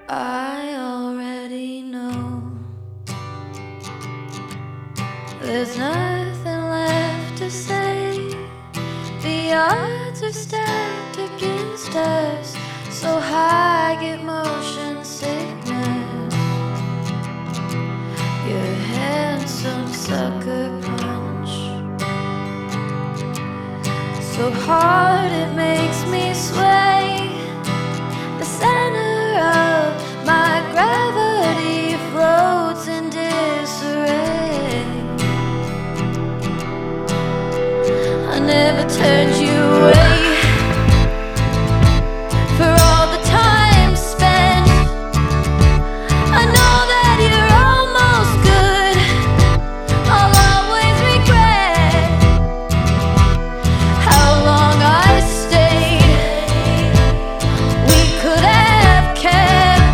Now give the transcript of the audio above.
I already know there's nothing left to say. The odds are stacked against us, so I get motion sickness. Your handsome sucker punch, so hard it makes me sweat.